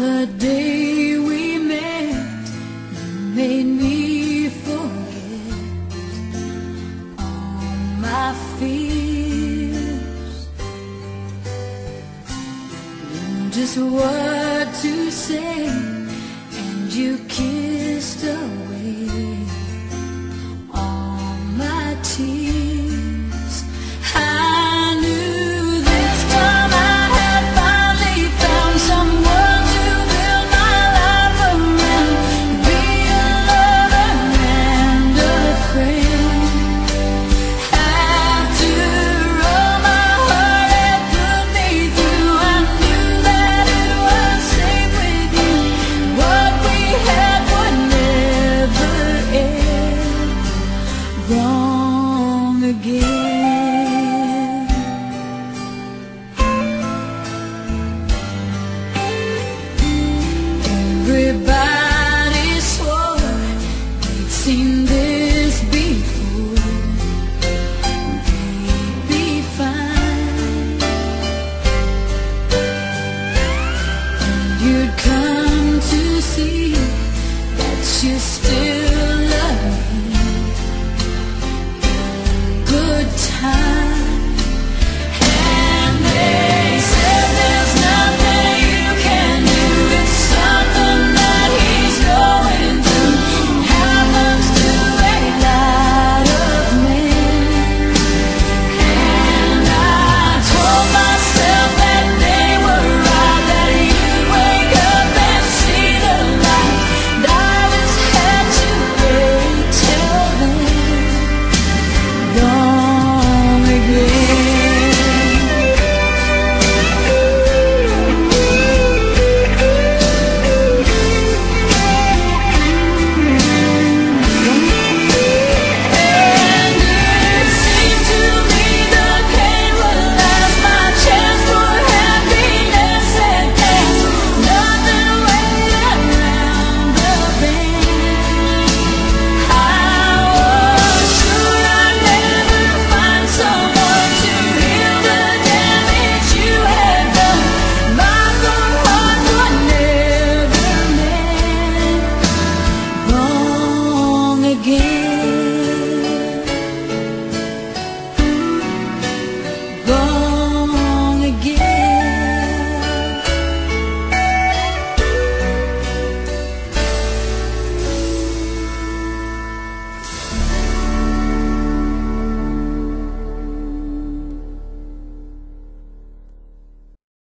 the day we met, you made me forget all my fears. Knew just what to say, and you kissed away all my tears. I knew this time I had finally found someone to build my life around, be a lover and a friend. After all my heart had put me through, I knew that it was safe with you. What we had would never end wrong again. Everybody